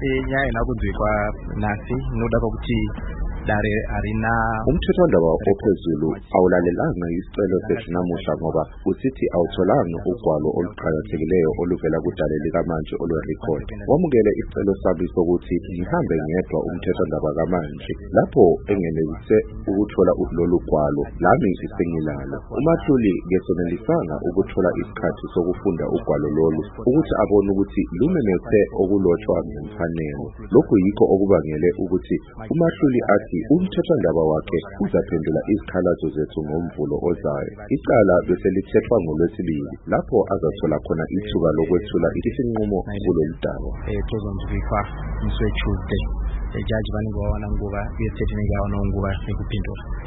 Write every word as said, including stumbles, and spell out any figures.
inyaya inakunzwikwa nasi noda ukuthi dare arina umthethwandaba ophezulu awulalelanga isicelo sethu namuhla ngoba usithi awutholanga ugwalo oluqhakathekileyo oluvela kudale likamanje olwerekhodi. Wamukele isicelo sami sokuthi ngihambe ngedwa umthethwandaba kamanje lapho engenelise ukuthola lolu gwalo lami sengilalo. uMahluli ngesonelisanga ukuthola isikhathi sokufunda ugwalo lolu ukuthi abone ukuthi lumenethe okulotshwa ngemfanelo. Lokhu yikho okubangele ukuthi uMahluli athi umthethwandaba wakhe uzaphendula izikhalazo zethu ngomvulo ozayo. Icala bese lithethwa ngoLwesibili lapho azathola khona ithuba lokwethula isinqumo kulolu daba. Tozonzwikwa mswe Tuesday ejaji vaningwa wana nguva yesethini gawa no nguva ekupindula.